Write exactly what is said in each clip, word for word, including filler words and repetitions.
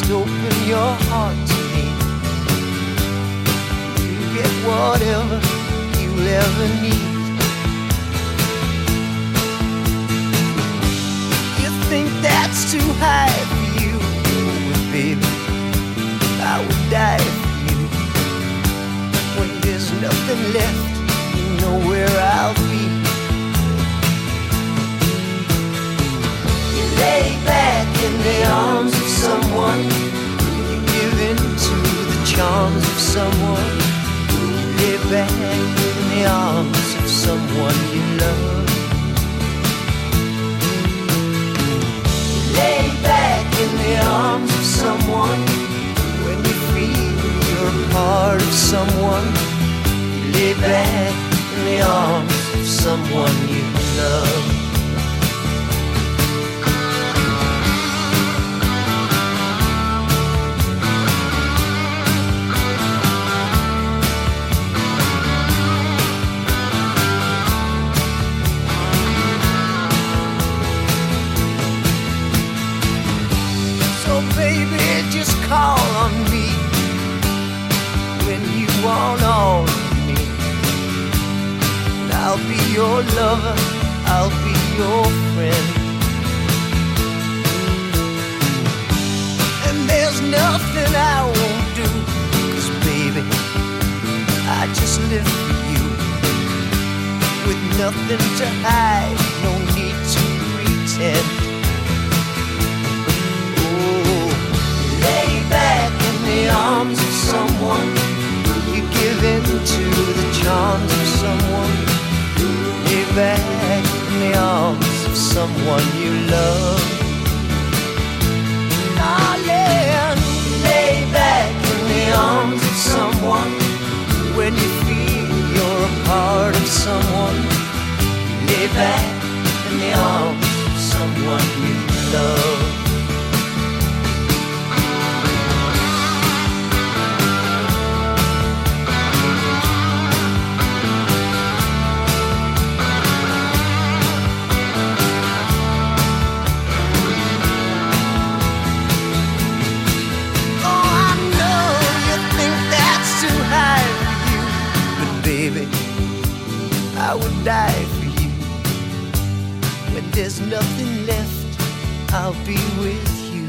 open your heart to me. You get whatever you'll ever need. You think that's too high for you, but baby, I would die for you. When there's nothing left, you know where I'll be. You lay back in the arms of someone, you give in to the charms of someone. You lay back in the arms of someone you love. You lay back in the arms of someone when you feel you're a part of someone. You lay back in the arms of someone you love. Baby, just call on me when you want all of me. And I'll be your lover, I'll be your friend. And there's nothing I won't do, 'cause baby, I just live for you. With nothing to hide, no need to pretend. Lay back in the arms of someone, you give in to the charms of someone. Lay back in the arms of someone you love. Darling, lay back in the arms of someone when you feel you're a part of someone. Lay back in the arms of someone you love. I would die for you. When there's nothing left, I'll be with you.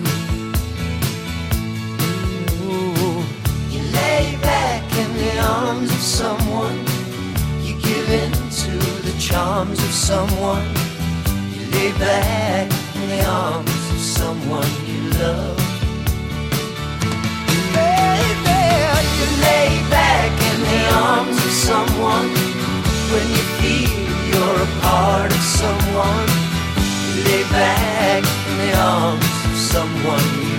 Ooh. You lay back in the arms of someone, you give in to the charms of someone. You lay back in the arms of someone you love. Baby, you lay back in the arms of someone when you feel you're a part of someone. You lay back in the arms of someone you